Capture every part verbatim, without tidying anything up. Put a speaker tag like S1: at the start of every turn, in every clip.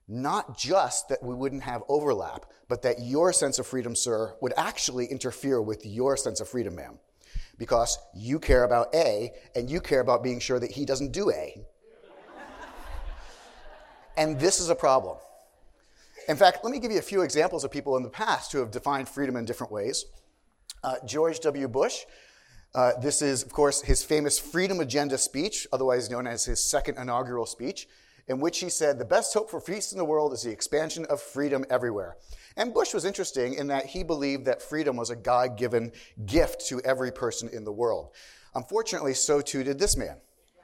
S1: Not just that we wouldn't have overlap, but that your sense of freedom, sir, would actually interfere with your sense of freedom, ma'am. Because you care about A, and you care about being sure that he doesn't do A. And this is a problem. In fact, let me give you a few examples of people in the past who have defined freedom in different ways. Uh, George W. Bush, uh, this is, of course, his famous Freedom Agenda speech, otherwise known as his second inaugural speech, in which he said, the best hope for peace in the world is the expansion of freedom everywhere. And Bush was interesting in that he believed that freedom was a God-given gift to every person in the world. Unfortunately, so too did this man.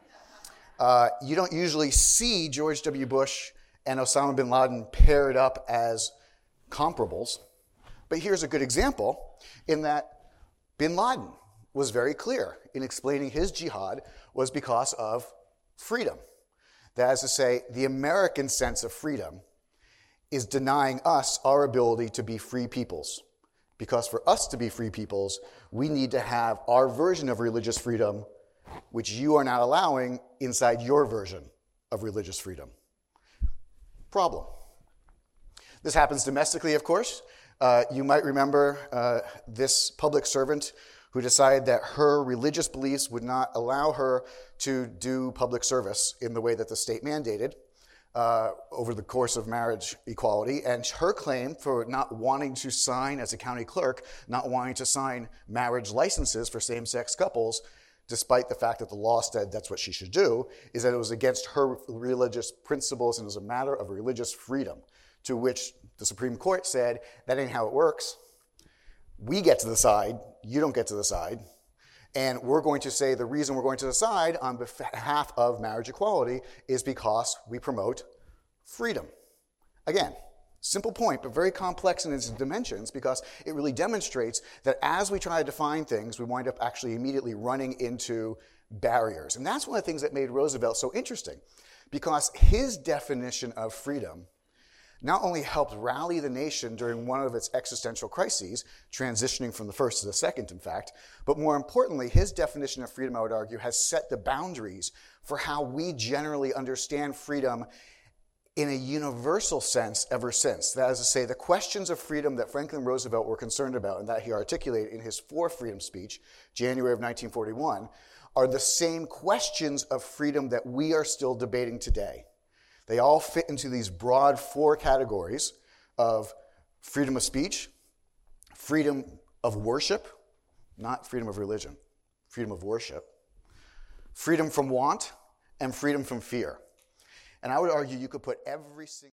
S1: Uh, you don't usually see George W. Bush and Osama bin Laden paired up as comparables, but here's a good example in that bin Laden was very clear in explaining his jihad was because of freedom. That is to say, the American sense of freedom is denying us our ability to be free peoples. Because for us to be free peoples, we need to have our version of religious freedom, which you are not allowing inside your version of religious freedom. Problem. This happens domestically, of course. Uh, you might remember uh, this public servant who decided that her religious beliefs would not allow her to do public service in the way that the state mandated uh, over the course of marriage equality. And her claim for not wanting to sign as a county clerk, not wanting to sign marriage licenses for same-sex couples, despite the fact that the law said that's what she should do, is that it was against her religious principles and it was a matter of religious freedom, to which the Supreme Court said, that ain't how it works. We get to decide, you don't get to decide, and we're going to say the reason we're going to decide on behalf of marriage equality is because we promote freedom. Again, simple point, but very complex in its dimensions because it really demonstrates that as we try to define things, we wind up actually immediately running into barriers. And that's one of the things that made Roosevelt so interesting, because his definition of freedom not only helped rally the nation during one of its existential crises, transitioning from the first to the second, in fact, but more importantly, his definition of freedom, I would argue, has set the boundaries for how we generally understand freedom in a universal sense ever since. That is to say, the questions of freedom that Franklin Roosevelt were concerned about and that he articulated in his For Freedom speech, January of nineteen forty-one, are the same questions of freedom that we are still debating today. They all fit into these broad four categories of freedom of speech, freedom of worship, not freedom of religion, freedom of worship, freedom from want, and freedom from fear. And I would argue you could put every single